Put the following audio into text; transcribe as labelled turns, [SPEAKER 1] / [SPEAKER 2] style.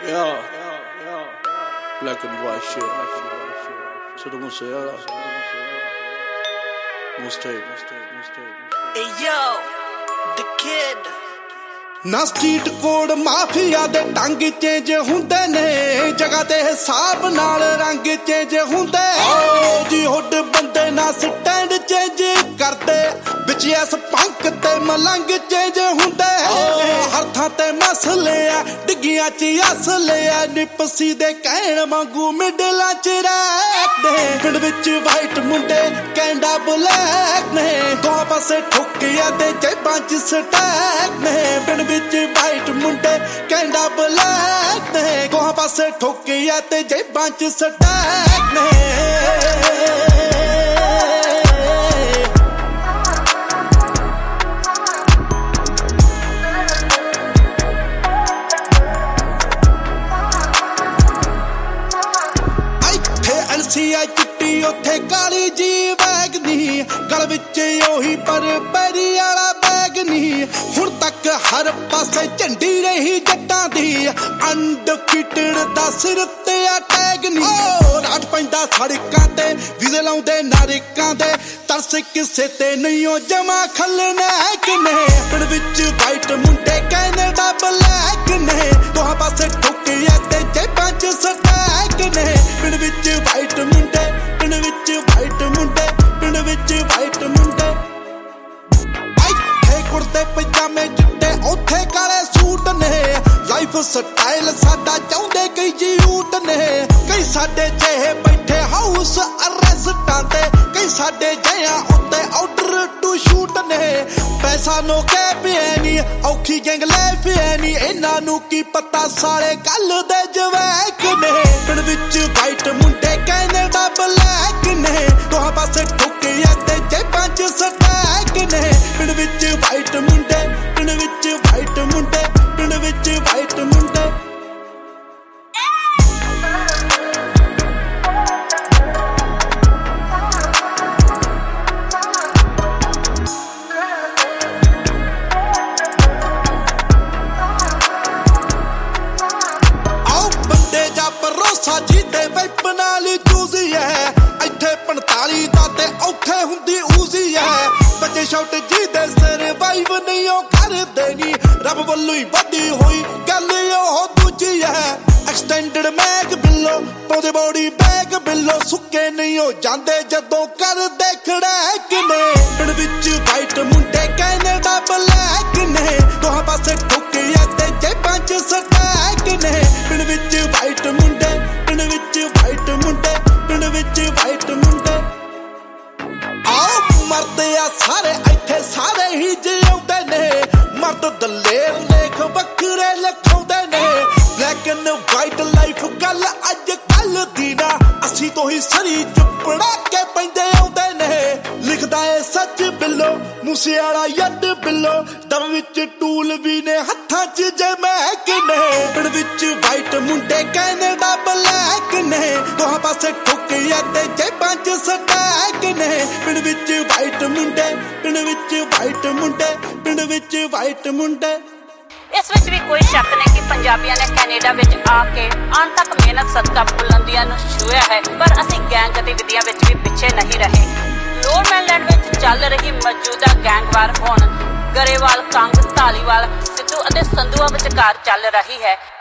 [SPEAKER 1] Yeah, black and white shit. So the Musayala. Mustake.
[SPEAKER 2] Hey yo, the kid.
[SPEAKER 3] ਨਾ street code mafia ਦੇ ਟੰਗ change ਹੁੰਦੇ ਨੇ, ਜਗ੍ਹਾ ਤੇ ਹਿਸਾਬ ਨਾਲ ਰੰਗ ਚੇਂਜ ਹੁੰਦੇ। ਜੀ ਹੁੱਡ ਬੰਦੇ ਨਾ ਸਟੈਂਡ ਚੇਂਜ ਕਰਦੇ, ਵਿੱਚ ਐਸ ਪੰਕ ਤੇ ਮਲੰਗ ਚੇਂਜ ਹੁੰਦੇ। ਹਰ ਥਾਂ ਤੇ ਮਸਲੇ ਆ, ਡਿੱਗੀਆਂ ਚ ਅਸਲੇ ਆ, ਨਿਪਸੀ ਦੇ ਕਹਿਣ ਵਾਂਗੂ ਮਿਡਲਾਂ ਚ ਰਹਿੰਦੇ। ਪਿੰਡ ਵਿੱਚ ਵਾਈਟ ਮੁੰਡੇ ਕੈਂਡਾ ਬਲੈਕ ਨੇ, ਦੋਹਾਂ ਪਾਸੇ ਠੁੱਕਿਆ ਤੇ ਜੇਬਾਂ ਚ ਸਟੈਕ ਨੇ। ਪਿੰਡ ਵਿੱਚ ਵਾਈਟ ਮੁੰਡੇ ਕੈਂਡਾ ਬਲੈਕ ਨੇ, ਦੋਹਾਂ ਪਾਸੇ ਠੁੱਕਿਆ ਤੇ ਜੇਬਾਂ ਚ ਸਟੈਕ ਨੇ। ਐਲਸੀਆ ਚਿੱਟੀ ਉੱਥੇ ਕਾਲੀ ਜੀ ਬੈਗ ਨੀ, ਗਲ ਵਿੱਚ ਉਹੀ ਪਰ ਪੈਰੀ ਵਾਲਾ ਬੈਗ ਨੀ। ਹੁਣ ਤੱਕ ਹਰ ਪਾਸੇ ਝੰਡੀ ਰਹੀ ਜੱਟਾਂ ਦੀ, ਅਨਡਿਫੀਟਡ ਦਾ ਸਿਰ ਤੇ ਆ ਟੈਗ ਨੀ। ਰਾਤ ਪੈਂਦਾ ਸੜਕਾਂ ਤੇ, ਵੀਜ਼ੇ ਲਾਉਂਦੇ ਨਾਰਿਕਾਂ ਦੇ, ਤਰਸ ਕਿਸੇ ਤੇ ਨਹੀਂ ਉਹ ਜਮਾ ਖਲਨੈਕ ਨੇ। ਪਿੰਡ ਵਿੱਚ ਵਾਈਟ ਮੁੰਡੇ ਕੈਨੇਡਾ ਬਲੈਕ ਨੇ, ਦੋਹਾਂ ਪਾਸੇ ਠੁੱਕਿਆ ਤੇ ਜੇਬਾਂ ਚ ਸਟੈਕ ਨੇ। ਪਿੰਡ ਵਿੱਚ ਵਾਈਟ ਮੁੰਡੇ, ਪਿੰਡ ਵਿੱਚ ਵਾਈਟ ਮੁੰਡੇ, ਪਿੰਡ ਵਿੱਚ ਵਾਈਟ ਮੁੰਡੇ। ਇੱਥੇ ਕੁੜਤੇ ਪਜਾਮੇ ਚਿੱਟੇ, ਉੱਥੇ ਕਾਲੇ ਸੂਟ ਨੇ, ਲਾਈਫ ਸਟਾਈਲ ਸਾਡਾ ਚਾਹੁੰਦੇ ਕਈ ਯੂਟ ਨੇ। ਕਈ ਸਾਡੇ ਜਿਹੇ ਬੈਠੇ ਹਾਊਸ ਅਰੈਸਟਾਂ ਤੇ, ਕਈ ਸਾਡੇ ਜਿਹਾਂ ਉੱਤੇ ਆਰਡਰ ਟੂ ਸ਼ੂਟ ਨੇ। ਪੈਸਾ ਨੋ ਕਹਿ ਪਿਆ ਨੀ, ਔਖੀ ਗੈਂਗ ਲੈ ਪਿਆ ਨੀ, ਇਹਨਾਂ ਨੂੰ ਕੀ ਪਤਾ ਸਾਲੇ ਕੱਲ ਦੇ ਜਵੈਕ ਨੇ। ਪਿੰਡ ਵਿੱਚ ਵਾਈਟ ਮੁੰਡੇ ਕੈਨੇਡਾ ਬਲੈਕ ਨੇ, ਦੋਹਾਂ ਪਾਸੇ ਠੁੱਕਿਆ ਤੇ ਜੇਬਾਂ ਚ ਸਟੈਕ ਨੇ। ਪਿੰਡ ਵਿੱਚ ਵਾਈਟ ਮੁੰਡੇ, ਪਿੰਡ ਵਿੱਚ ਵਾਈਟ ਮੁੰਡੇ, ਪਿੰਡ ਵਿੱਚ ਵਾਈਟ ਮੁੰਡੇ। ਭਰੋਸਾ ਜਿਹਦੇ ਵੈਪ ਨਾਲ ਜੂਜ਼ੀ ਹੈ, ਇੱਥੇ 45 ਦਾ ਤੇ ਔਖੇ ਹੁੰਦੀ ਊਜ਼ੀ ਹੈ। ਬੱਚੇ ਸ਼ਾਟ ਜਿਹਦੇ ਸਰਵਾਈਵ ਨਹੀਂ ਉਹ ਕਰਦੇ ਨੀ, ਰੱਬ ਵੱਲੋਂ ਹੀ ਵੱਡੀ ਹੋਈ ਗੱਲ ਉਹ ਦੂਜੀ ਹੈ। ਐਕਸਟੈਂਡਡ ਮੈਗ ਬਿੱਲੋ ਪਾਉਂਦੇ ਬੋਡੀ ਬੈਗ ਬਿੱਲੋ, ਸੁੱਕੇ ਨਹੀਂ ਉਹ ਜਾਂਦੇ ਜਦੋਂ ਕਰਦੇ ਖੜੈਕ ਨੇ। ਪਿੰਡ ਵਿੱਚ ਵਾਈਟ ਮੁੰਡੇ ਕੈਨੇਡਾ ਬਲੈਕ ਨੇ, ਦੋਹਾਂ ਪਾਸੇ ਠੁੱਕਿਆ ਤੇ ਜੇਬਾਂ ਚ ਸਟੈਕ ਨੇ। ਪਿੰਡ ਵਿੱਚ ਵਾਈਟ ਮੁੰਡੇ, ਪਿੰਡ ਵਿੱਚ ਵਾਈਟ ਮੁੰਡੇ, ਪਿੰਡ ਵਿੱਚ ਵਾਈਟ ਮੁੰਡੇ। ਆਓ ਮਰਦੇ ਆ ਸਾਰੇ ਇੱਥੇ ਸਾਰੇ ਹੀ ਜਿਉਂਦੇ ਨੇ, ਮਰਦ ਦਲੇਰ ਲੇਖ ਵੱਖਰੇ ਲਿਖਾਉਂਦੇ ਨੇ। ਬਲੈਕ ਐਂਡ ਵਾਈਟ ਲਾਈਫ ਗੱਲ ਅੱਜ ਕੱਲ ਦੀ ਨਾ, ਅਸੀਂ ਤੋਂ ਹੀ ਸਰੀ ਚੁੱਪੜਾ ਕੇ ਪੈਂਦੇ ਆਉਂਦੇ ਨੇ। ਲਿਖਦਾ ਏ ਸੱਚ ਬਿੱਲੋ, ਮੂਸੇ ਵਾਲਾ ਯੱਡ ਬਿੱਲੋ, ਦਮ ਵਿੱਚ ਟੂਲ ਵੀ ਨੇ ਹੱਥਾਂ ਚ ਜਮੈਕ ਨੇ। ਪਿੰਡ ਵਿੱਚ ਵਾਈਟ ਮੁੰਡੇ ਕੈਨੇਡਾ ਬਲੈਕ ਨੇ, ਦੋਹਾਂ ਪਾਸੇ ਠੁੱਕਿਆ ਤੇ ਜੇਬਾਂ ਚ ਸਟੈਕ ਨੇ। ਪਿੰਡ ਵਿੱਚ ਵਾਈਟ ਮੁੰਡੇ, ਪਿੰਡ ਵਿੱਚ ਵਾਈਟ ਮੁੰਡੇ, ਪਿੰਡ ਵਿੱਚ ਵਾਈਟ ਮੁੰਡੇ।
[SPEAKER 4] ਇਸ ਵਿੱਚ ਵੀ ਕੋਈ ਸ਼ੱਕ ਨਹੀਂ ਕਿ ਪੰਜਾਬੀਆਂ ਨੇ ਕੈਨੇਡਾ ਵਿੱਚ ਆ ਕੇ ਅਣਥੱਕ ਮਿਹਨਤ ਸਦਕਾ ਬੁਲੰਦੀਆਂ ਨੂੰ ਛੂਹਿਆ ਹੈ, ਪਰ ਅਸੀਂ ਗੈਂਗ ਗਤੀਵਿਧੀਆਂ ਵਿੱਚ ਵੀ ਪਿੱਛੇ ਨਹੀਂ ਰਹੇ। ਲੋਅਰਮੈਨਲੈਂਡ ਵਿੱਚ ਚੱਲ ਰਹੀ ਮੌਜੂਦਾ ਗੈਂਗਵਾਰ ਹੁਣ ਗਰੇਵਾਲ, ਕੰਗ, ਧਾਲੀਵਾਲ, ਸਿੱਧੂ ਅਤੇ ਸੰਧੂਆ ਵਿਚਕਾਰ ਚੱਲ ਰਹੀ ਹੈ।